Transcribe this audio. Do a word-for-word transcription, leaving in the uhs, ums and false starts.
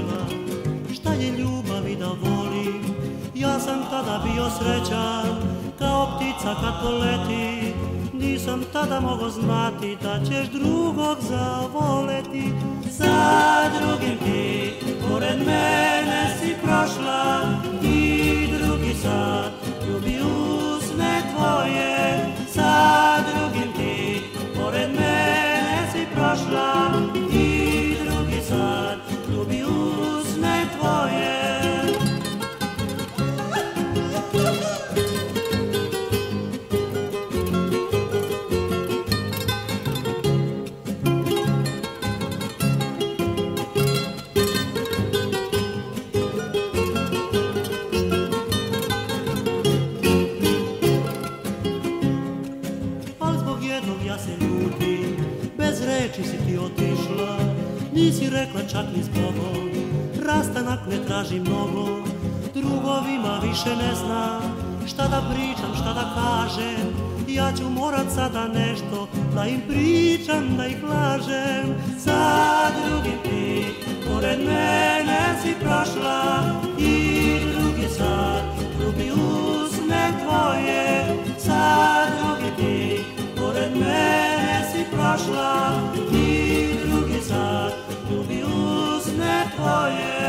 naučila šta je ljubav i da volim. Ja sam tada bio srećan kao ptica kad poleti. Nisam tada mogao znati da ćeš drugog zavoleti. Sa drugim ti pored mene si prošla i drugi sad ljubi usne tvoje. Sa drugim ti pored mene si prošla i drugi sad ljubi usne tvoje. Ja se ljutim, bez reči si ti otišla, nisi rekla čak ni zbogom, rastanak ne traži mnogo, drugovima više ne znam šta da pričam, šta da kažem, ja ću morat sada nešto da im pričam, da ih lažem. Sa drugim ti pored mene si prošla i drugi sad ljubi usne tvoje. Sa drugim ti pored mene si prošla i drugi sad ljubi usne tvoje.